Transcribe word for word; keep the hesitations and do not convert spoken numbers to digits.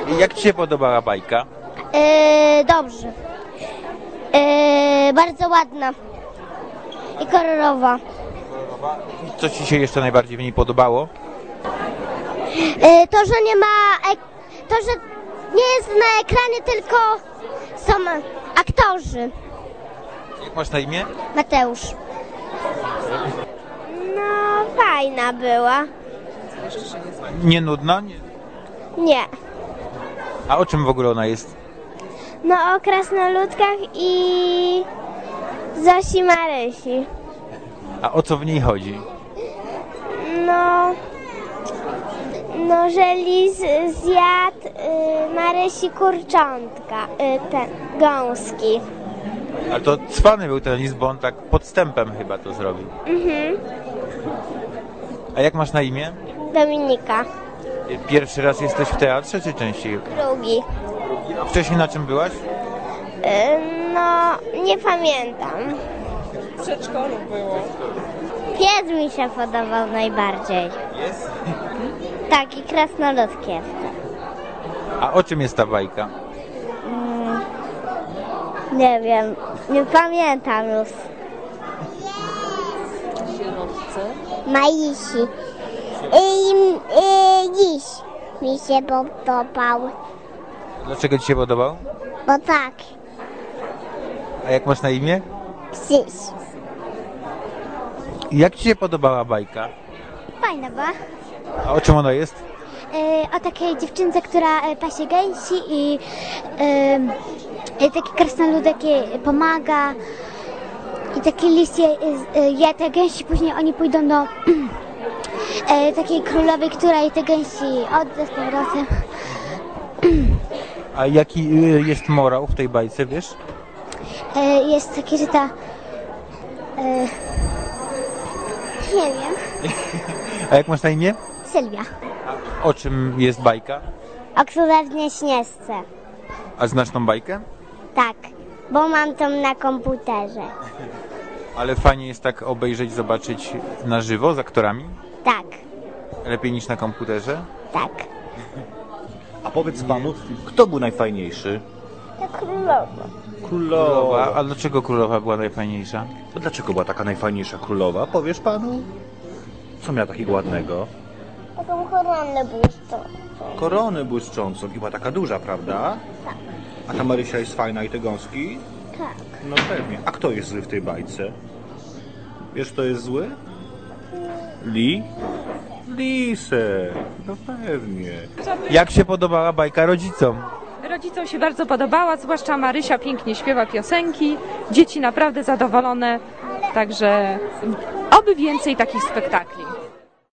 Jak ci się podobała bajka? E, dobrze. E, bardzo ładna i kolorowa. Co ci się jeszcze najbardziej w niej podobało? E, to, że nie ma... Ek- to, że nie jest na ekranie, tylko są aktorzy. Jak masz na imię? Mateusz. No, fajna była. Nie nudna? Nie. Nie. A o czym w ogóle ona jest? No, o krasnoludkach i Zosi Marysi. A o co w niej chodzi? No, no że lis zjadł y, Marysi kurczątka, y, ten, gąski. Ale to cwany był ten lis, bo on tak podstępem chyba to zrobił. Mhm. A jak masz na imię? Dominika. Pierwszy raz jesteś w teatrze, czy częściej? Drugi. A wcześniej na czym byłaś? Y, no, nie pamiętam. W przedszkolu było. Pies mi się podobał najbardziej. Jest. Tak, i krasnoludkie. A o czym jest ta bajka? Mm, nie wiem, nie pamiętam już. Sierotce. Maisi. I, i, dziś mi się podobał, Dlaczego ci się podobał? bo tak, A jak masz na imię? Krzyś. Jak ci się podobała bajka? Fajna była. A o czym ona jest? E, o takiej dziewczynce, która e, pasie gęsi i e, taki krasnoludek jej pomaga i taki lis je, e, je te gęsi, później oni pójdą do e, takiej królowej, która jej te gęsi odda z powrotem. A jaki y, jest morał w tej bajce, wiesz? E, jest takie, że ta e, nie wiem, A jak masz na imię? Sylwia. O czym jest bajka? O królewnie Śnieżce. A znasz tą bajkę? Tak, bo mam to na komputerze. Ale fajnie jest tak obejrzeć, zobaczyć na żywo z aktorami? Tak, Lepiej niż na komputerze? tak. A powiedz panu, kto był najfajniejszy? To królowa. Królowa. A dlaczego królowa była najfajniejsza? A dlaczego była taka najfajniejsza królowa? Powiesz panu? Co miała takiego ładnego? Taką koronę błyszczą. Koronę błyszczącą i była taka duża, prawda? Tak. A ta Marysia jest fajna i te gąski? Tak. No pewnie. A kto jest zły w tej bajce? Wiesz, kto jest zły? Li? Lisek. No pewnie. Jak się podobała bajka rodzicom? Rodzicom się bardzo podobała, zwłaszcza Marysia pięknie śpiewa piosenki. Dzieci naprawdę zadowolone, także oby więcej takich spektakli.